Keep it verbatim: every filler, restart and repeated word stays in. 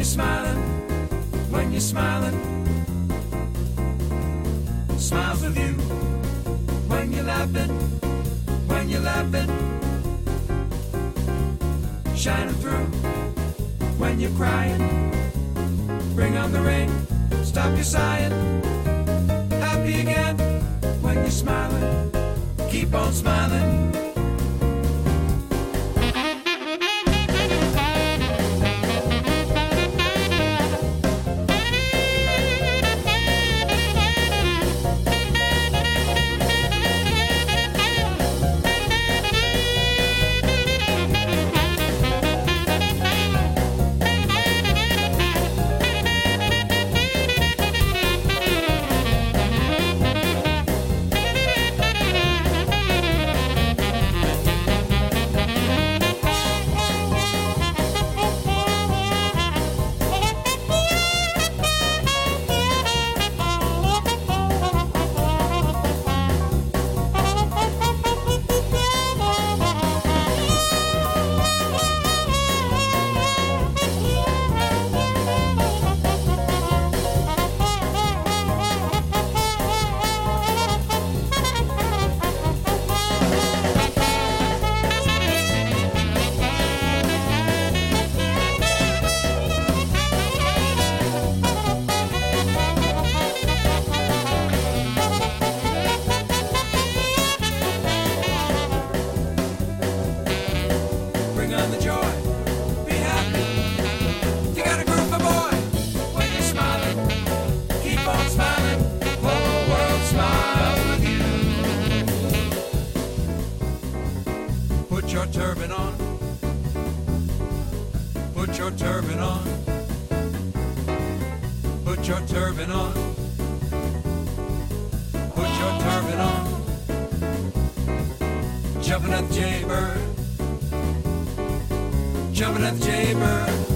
smiling, when you're smiling, smiles with you. When you're laughing, when you're laughing, shining through. When you're crying, bring on the rain, stop your sighing. Happy again, when you're smiling, keep on smiling. Put your turban on. Put your turban on. Put your turban on. Put your turban on. Jumping at the jaybird. Jumping at the jaybird.